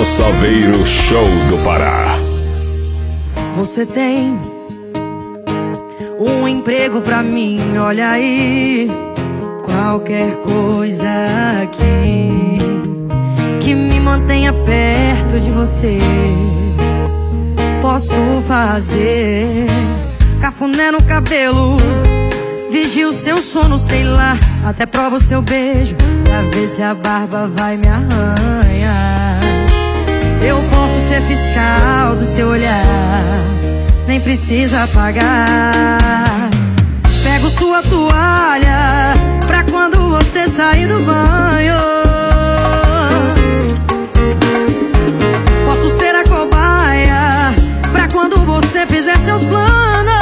no Saveiro Show do Pará. Você tem um emprego pra mim, olha aí. Qualquer coisa aqui que me mantenha perto de você, posso fazer. Cafuné no cabelo, vigio o seu sono, sei lá. Até provo o seu beijo pra ver se a barba vai me arranhar. Eu posso ser fiscal do seu olhar, nem precisa pagar. Pego sua toalha pra quando você sair do banho. Posso ser a cobaia pra quando você fizer seus planos.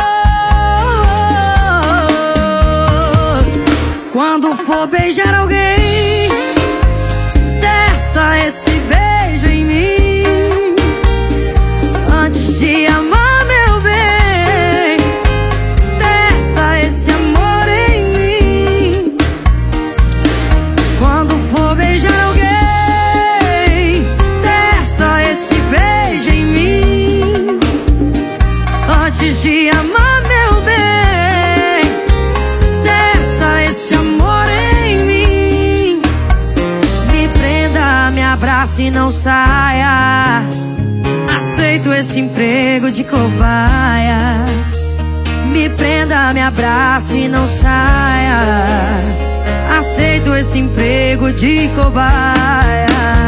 Quando for beijar alguém, testa esse beijo em mim. Antes de amar, meu bem, testa esse amor em mim. Quando for beijar alguém, testa esse beijo em mim. Antes de amar, meu bem, testa esse amor em mim. Me prenda, me abrace e não saia. Aceito esse emprego de cobaia. Me prenda, me abrace e não saia. Aceito esse emprego de cobaia.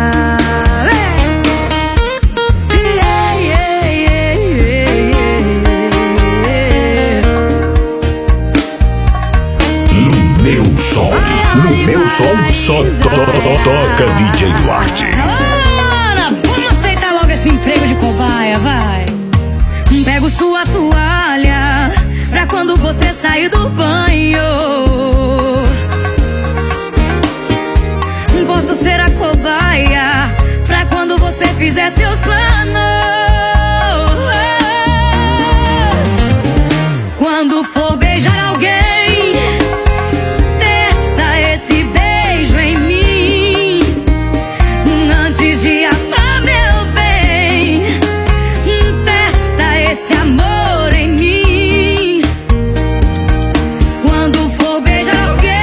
No meu som, só toca DJ Duarte. Ana, vamos aceitar logo esse emprego de cobaia, vai. Pego sua toalha pra quando você sair do banho. Posso ser a cobaia pra quando você fizer seus planos. Quando for beijar alguém, testa esse beijo em mim. Antes de amar, meu bem, testa esse amor em mim. Quando for beijar alguém,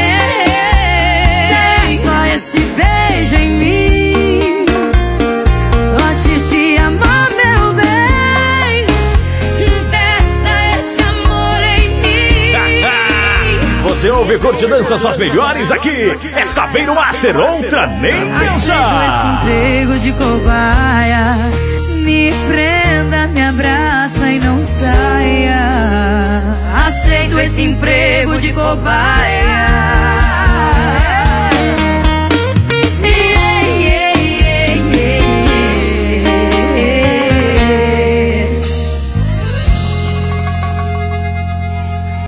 testa esse beijo em mim. Antes de amar, meu bem, testa esse amor em mim. Você ouve Curte Dança, suas melhores aqui. É Saveiro Master, outra nem Aceito esse pensa. emprego de cobaia. Me prenda, me abraça e não saia. Aceito esse emprego de cobaia.